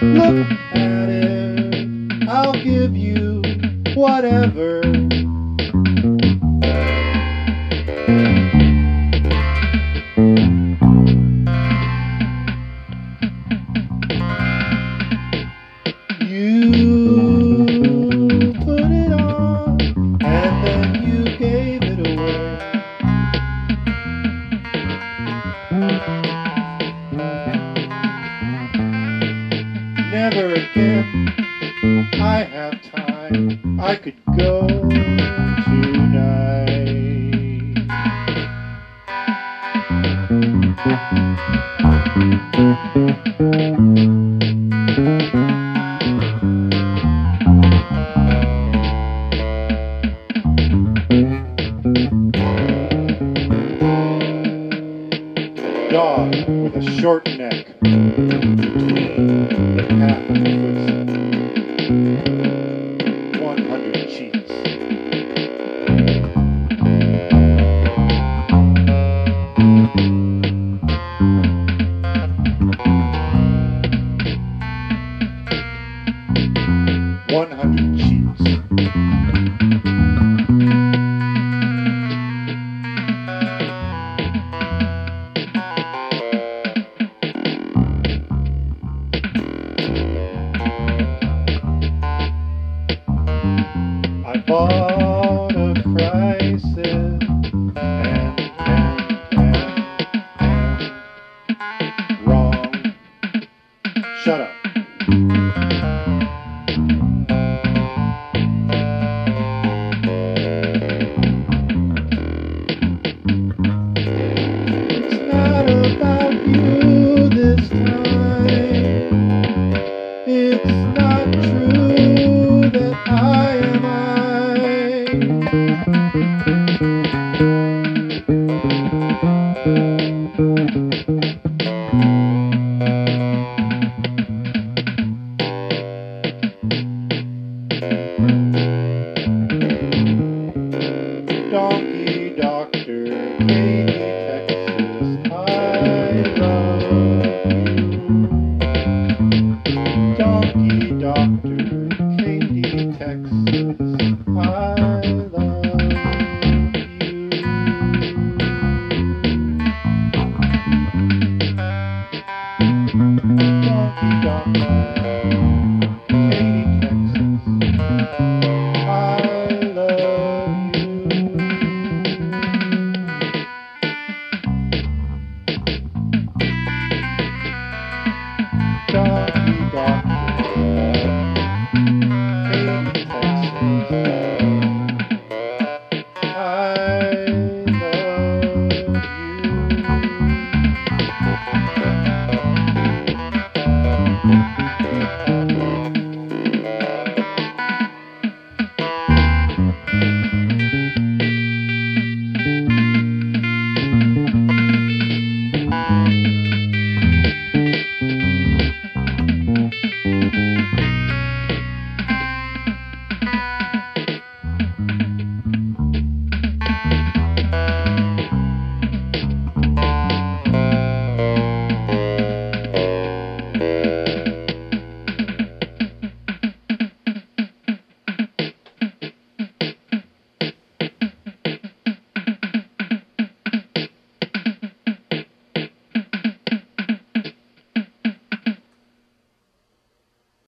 Look at it, I'll give you whatever. You put it on, and then you gave it away. Never again, I have time, I could go tonight. Dog with a short neck, between the calf and the footstep, 100 cheeks. I bought a crisis and wrong. Shut up. It's not about you this time. It's not true that I am Donkey Doctor, Katy, Texas, I love you. Donkey Doctor, Katy, Texas, I love you. Donkey Doctor.